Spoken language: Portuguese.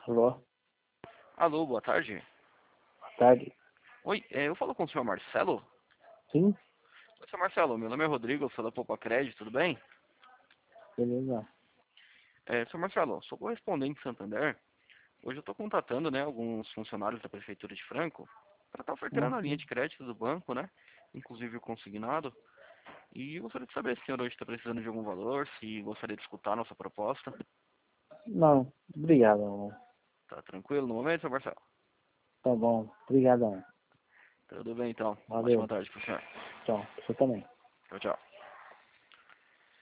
Alô, Alô, boa tarde. boa tarde. Oi, eu falo com o senhor Marcelo? Sim, Oi, senhor Marcelo, meu nome é Rodrigo, eu sou da Poupa Crédito, tudo bem? beleza. Senhor Marcelo, sou correspondente em Santander. Hoje eu estou contatando, né, alguns funcionários da Prefeitura de Franco para estar ofertando a linha Uhum. de crédito do banco, né? Inclusive o consignado. E eu gostaria de saber se o senhor hoje está precisando de algum valor, se gostaria de escutar a nossa proposta. Não, obrigado. Tá tranquilo no momento, senhor Marcelo? Tá bom, obrigadão. Tudo bem então. Uma ótima Valeu, tarde pro senhor. tchau. Você também. Tchau, tchau.